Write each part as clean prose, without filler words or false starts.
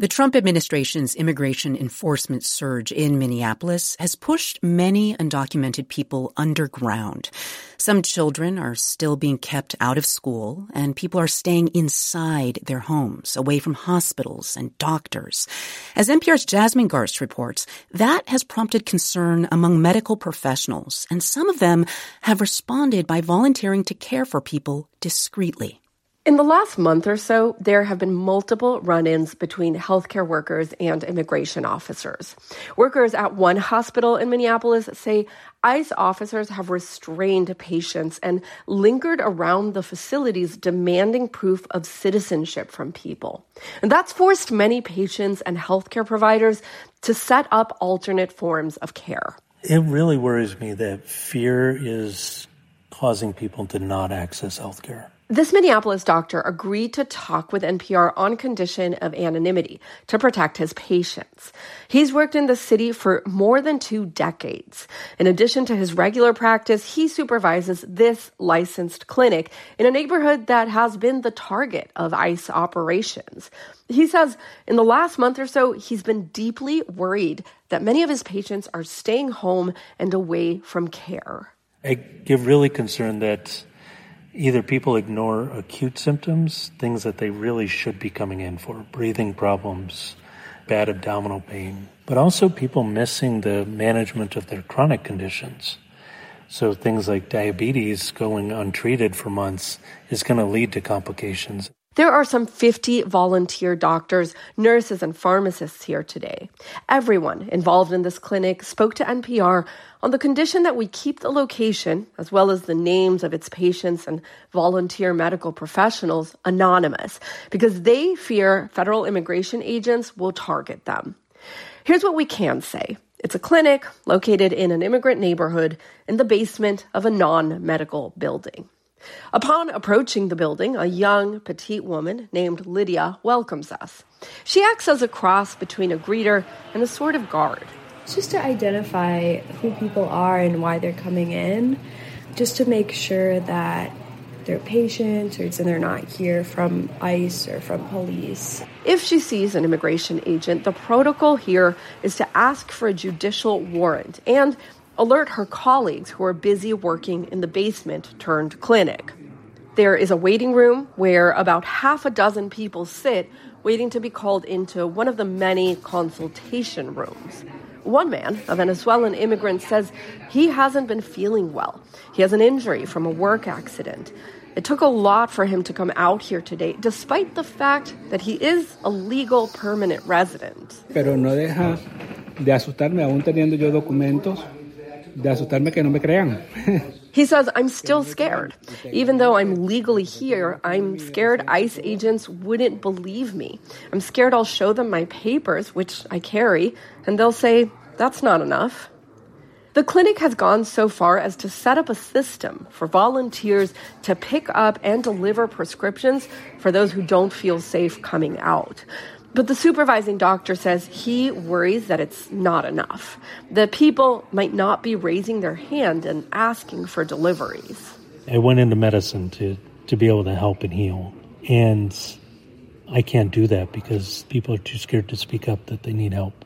The Trump administration's immigration enforcement surge in Minneapolis has pushed many undocumented people underground. Some children are still being kept out of school, and people are staying inside their homes, away from hospitals and doctors. As NPR's Jasmine Garsht reports, that has prompted concern among medical professionals, and some of them have responded by volunteering to care for people discreetly. In the last month or so, there have been multiple run-ins between healthcare workers and immigration officers. Workers at one hospital in Minneapolis say ICE officers have restrained patients and lingered around the facilities demanding proof of citizenship from people. And that's forced many patients and healthcare providers to set up alternate forms of care. It really worries me that fear is causing people to not access healthcare. This Minneapolis doctor agreed to talk with NPR on condition of anonymity to protect his patients. He's worked in the city for more than 2 decades. In addition to his regular practice, he supervises this licensed clinic in a neighborhood that has been the target of ICE operations. He says in the last month or so, he's been deeply worried that many of his patients are staying home and away from care. I get really concerned that either people ignore acute symptoms, things that they really should be coming in for, breathing problems, bad abdominal pain, but also people missing the management of their chronic conditions. So things like diabetes going untreated for months is going to lead to complications. There are some 50 volunteer doctors, nurses, and pharmacists here today. Everyone involved in this clinic spoke to NPR on the condition that we keep the location, as well as the names of its patients and volunteer medical professionals, anonymous, because they fear federal immigration agents will target them. Here's what we can say. It's a clinic located in an immigrant neighborhood in the basement of a non-medical building. Upon approaching the building, a young, petite woman named Lydia welcomes us. She acts as a cross between a greeter and a sort of guard. It's just to identify who people are and why they're coming in, just to make sure that they're patients and they're not here from ICE or from police. If she sees an immigration agent, the protocol here is to ask for a judicial warrant and alert her colleagues who are busy working in the basement-turned-clinic. There is a waiting room where about half a dozen people sit, waiting to be called into one of the many consultation rooms. One man, a Venezuelan immigrant, says he hasn't been feeling well. He has an injury from a work accident. It took a lot for him to come out here today, despite the fact that he is a legal permanent resident. Pero no deja de asustarme aún teniendo yo documentos. De asustarme que no me crean. He says, I'm still scared. Even though I'm legally here, I'm scared ICE agents wouldn't believe me. I'm scared I'll show them my papers, which I carry, and they'll say, that's not enough. The clinic has gone so far as to set up a system for volunteers to pick up and deliver prescriptions for those who don't feel safe coming out. But the supervising doctor says he worries that it's not enough. The people might not be raising their hand and asking for deliveries. I went into medicine to be able to help and heal. And I can't do that because people are too scared to speak up that they need help.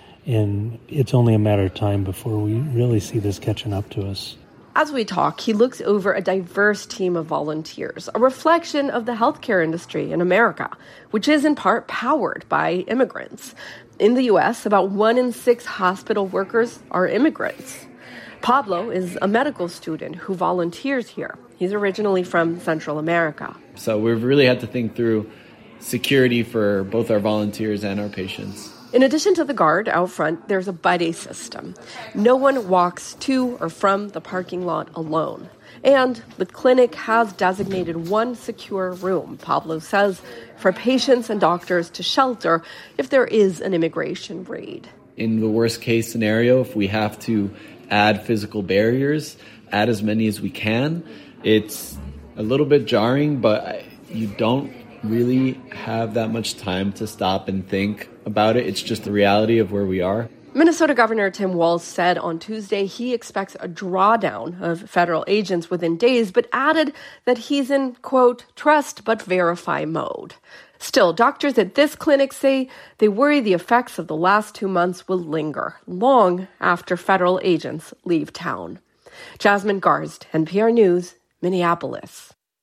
And it's only a matter of time before we really see this catching up to us. As we talk, he looks over a diverse team of volunteers, a reflection of the healthcare industry in America, which is in part powered by immigrants. In the U.S., about 1 in 6 hospital workers are immigrants. Pablo is a medical student who volunteers here. He's originally from Central America. So we've really had to think through security for both our volunteers and our patients. In addition to the guard out front, there's a buddy system. No one walks to or from the parking lot alone. And the clinic has designated one secure room, Pablo says, for patients and doctors to shelter if there is an immigration raid. In the worst case scenario, if we have to add physical barriers, add as many as we can, it's a little bit jarring, but you don't really have that much time to stop and think about it. It's just the reality of where we are. Minnesota Governor Tim Walz said on Tuesday he expects a drawdown of federal agents within days, but added that he's in, quote, trust but verify mode. Still, doctors at this clinic say they worry the effects of the last 2 months will linger long after federal agents leave town. Jasmine Garsd, NPR News, Minneapolis.